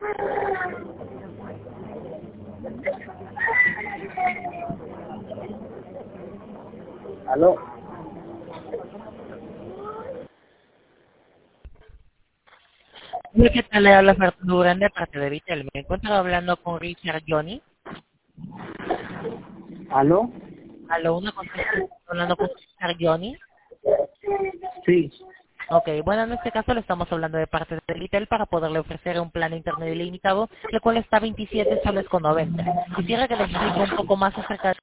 ¿Aló? Hola, ¿qué tal? Le habla Fernando Durán de parte de Vitel. Me encuentro hablando con Richard Johnny. ¿Aló? Aló, una consulta. Hablando con Richard Johnny. Sí. Ok, bueno, en este caso le estamos hablando de parte de Vitel para poderle ofrecer un plan de internet ilimitado, el cual está 27 soles con 90. Quisiera que le explique un poco más acerca